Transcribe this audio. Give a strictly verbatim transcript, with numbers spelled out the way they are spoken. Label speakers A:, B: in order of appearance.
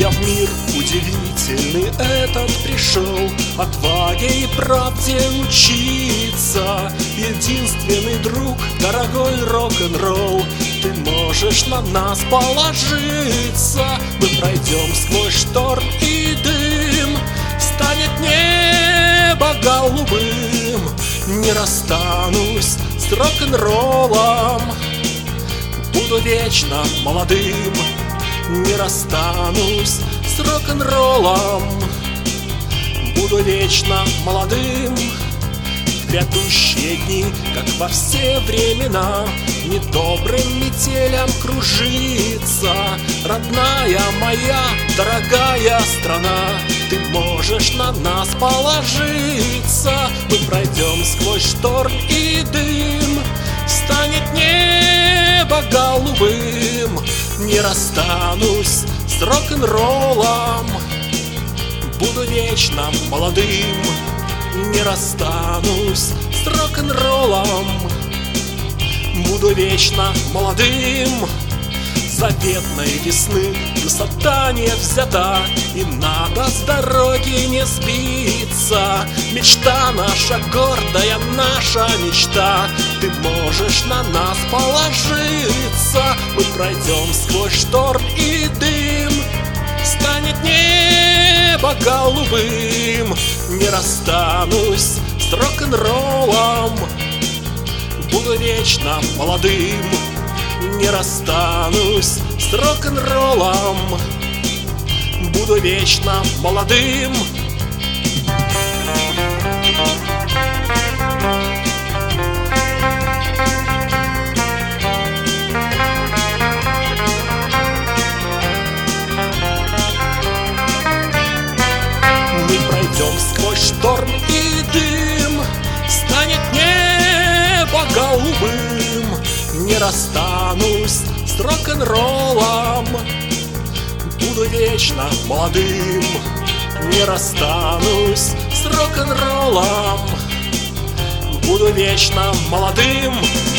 A: Я в мир удивительный этот пришел, отваге и правде учиться. Единственный друг, дорогой рок-н-ролл, ты можешь на нас положиться. Мы пройдем сквозь шторм и дым, станет небо голубым. Не расстанусь с рок-н-роллом, буду вечно молодым. Не расстанусь с рок-н-роллом, буду вечно молодым. В грядущие дни, как во все времена, недобрым метелям кружится родная моя дорогая страна. Ты можешь на нас положиться. Мы пройдем сквозь шторм и дым, станет небо голубым. Не расстанусь с рок-н-роллом, буду вечно молодым. Не расстанусь с рок-н-роллом, буду вечно молодым. Заветной весны высота не взята, и надо с дороги не сбиться. Мечта наша, гордая наша мечта, ты можешь на нас положиться. Мы пройдем сквозь шторм и дым, станет небо голубым. Не расстанусь с рок-н-роллом, буду вечно молодым. Не расстанусь с рок-н-роллом, буду вечно молодым. Мы пройдем сквозь шторм и дым, станет небо голубым. Не расстанусь с рок-н-роллом, буду вечно молодым. Не расстанусь с рок-н-роллом, буду вечно молодым.